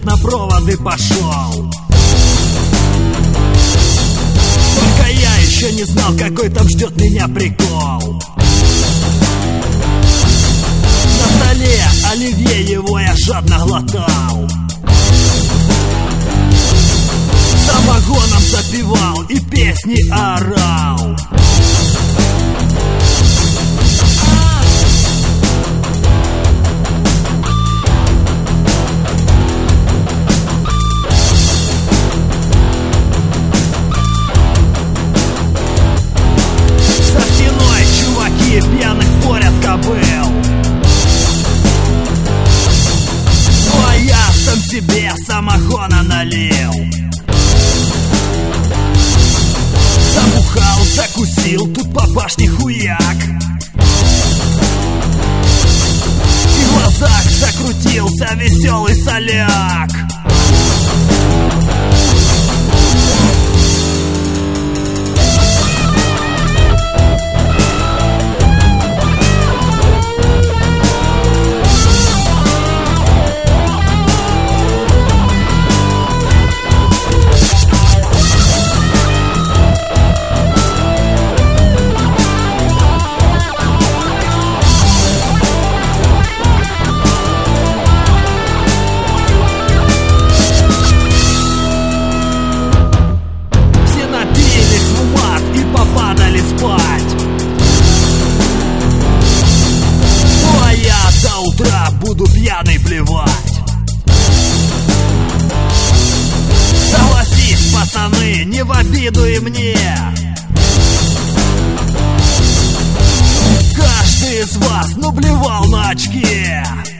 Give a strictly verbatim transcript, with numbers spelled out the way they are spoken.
свет на проводы пошел. Только я еще не знал, какой там ждет меня прикол. На столе оливье, его я жадно глотал, самогоном запивал и песни орал. Пьяных порят кобыл, ну а я сам себе самогона налил. Забухал, закусил, тут по башне хуяк, и в глазах закрутился веселый соляк. Буду пьяный плевать. Согласись, пацаны, не в обиду и мне. Каждый из вас наблевал на очки.